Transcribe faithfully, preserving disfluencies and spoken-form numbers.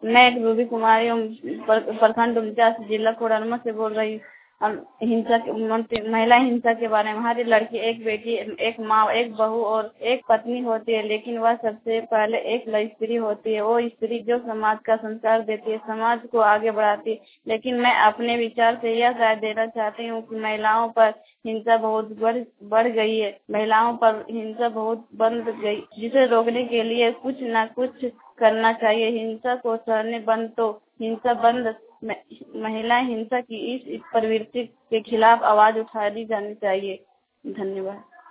मैं रूबी कुमारी हूँ, प्रखंड उनचास, जिला कोडरमा से बोल रही हूँ। हिंसा महिला हिंसा के बारे में, हर लड़की एक बेटी, एक माँ, एक बहू और एक पत्नी होती है, लेकिन वह सबसे पहले एक स्त्री होती है। वो स्त्री जो समाज का संस्कार देती है, समाज को आगे बढ़ाती है। लेकिन मैं अपने विचार से यह राय देना चाहती हूँ कि महिलाओं पर हिंसा बहुत बढ़ बढ़ गई है। महिलाओं पर हिंसा बहुत बढ़ गई, जिसे रोकने के लिए कुछ न कुछ करना चाहिए। हिंसा को सहने बंद तो हिंसा बंद। महिला हिंसा की इस प्रवृत्ति के खिलाफ आवाज उठाई जानी चाहिए। धन्यवाद।